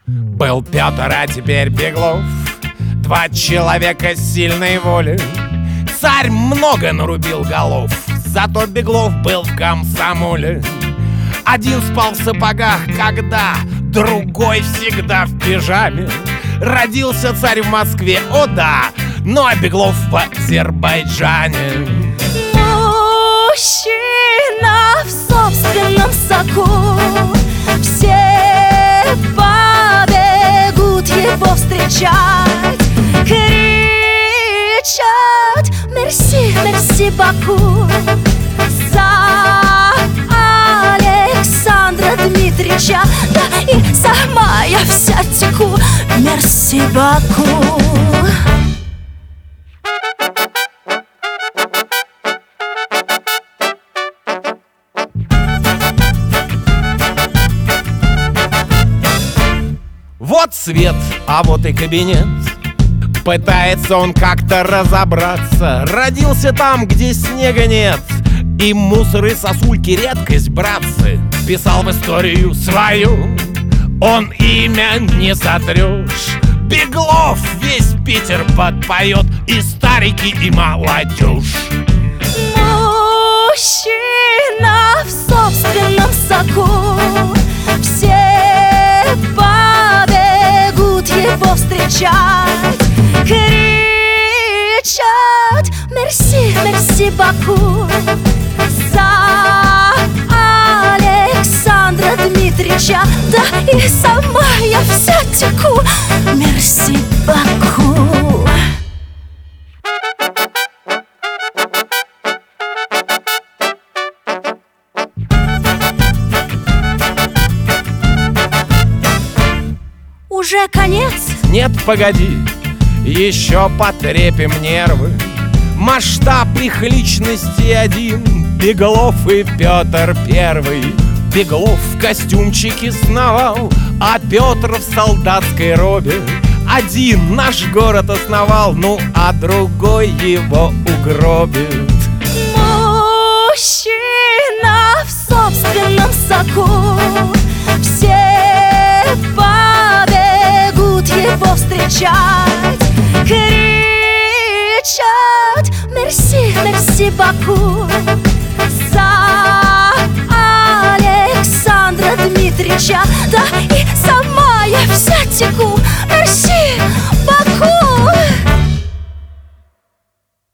Был Петр, а теперь Беглов, два человека сильной воли. Царь много нарубил голов, зато Беглов был в комсомоле. Один спал в сапогах, когда другой всегда в пижаме. Родился царь в Москве, о да, ну а Беглов в Азербайджане. Мужчина в собственном соку, все побегут его встречать, кричат: мерси, мерси, Баку, за Александра Дмитрича. Да и сама я вся теку: мерси, Баку. Вот свет, а вот и кабинет. Пытается он как-то разобраться. Родился там, где снега нет, и мусор и сосульки редкость, братцы. Писал в историю свою, он имя не сотрешь. Беглов весь Питер подпоет, и старики, и молодежь. Мужчина в собственном соку, все побегут его встречать, кричат: мерси, мерси, Баку, за Александра Дмитрича. Да и сама я вся теку: мерси, Баку. Уже конец? Нет, погоди, еще потрепим нервы. Масштаб их личности один: Беглов и Петр Первый. Беглов в костюмчике сновал, а Петр в солдатской робе. Один наш город основал, ну а другой его угробит. Мужчина в собственном соку, все побегут его встречать, кричат: мерси, мерси, Баку, за Александра Дмитрича. Да и сама я вся теку: мерси,